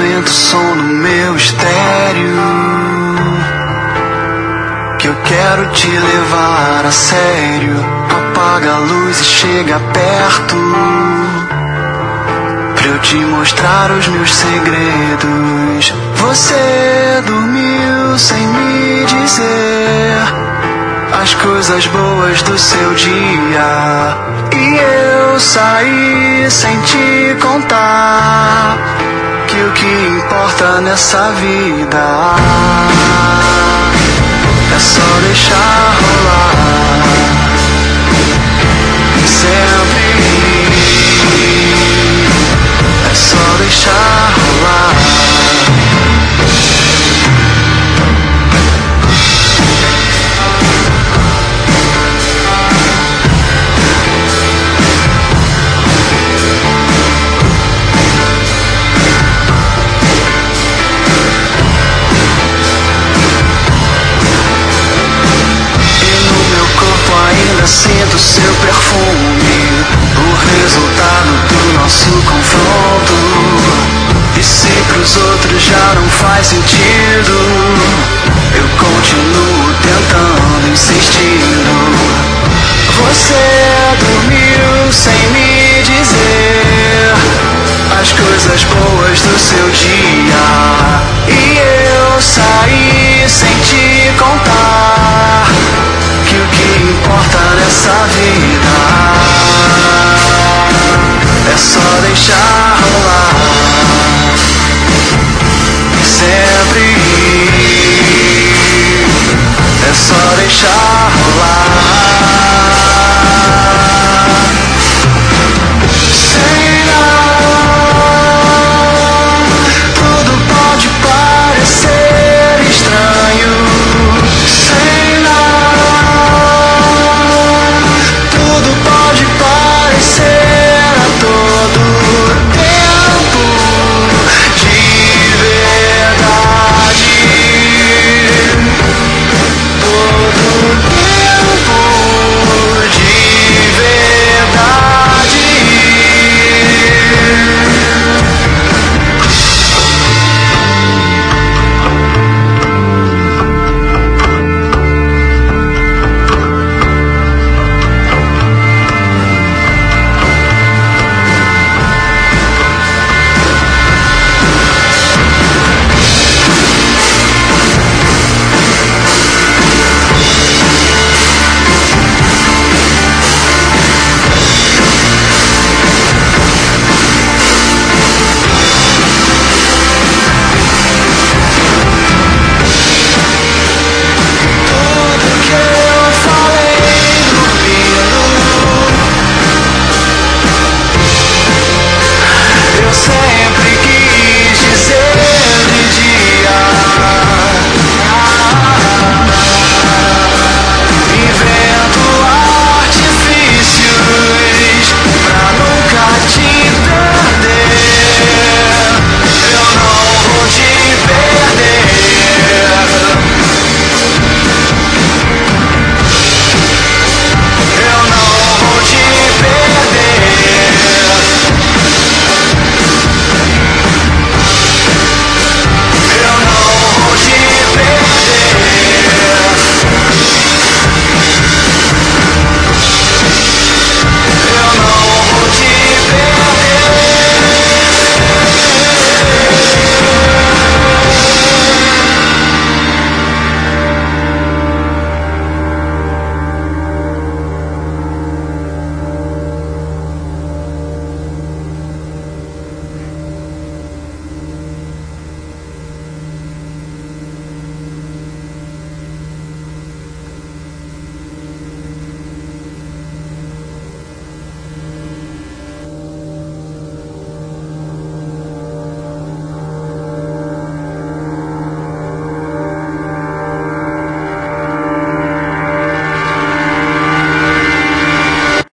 aumenta o som no meu estéreo, que eu quero te levar a sério. Apaga a luz e chega perto, pra eu te mostrar os meus segredos. Você dormiu sem me dizer as coisas boas do seu dia, e eu saí sem te contar que o que importa nessa vida é só deixar rolar sempre. É só deixar rolar. Ainda sinto seu perfume, o resultado do nosso confronto. E se pros outros já não faz sentido, eu continuo tentando, insistindo. Você dormiu sem me dizer as coisas boas do seu dia, e eu saí sem te contar que o que importa nessa vida é só deixar rolar sempre. É só deixar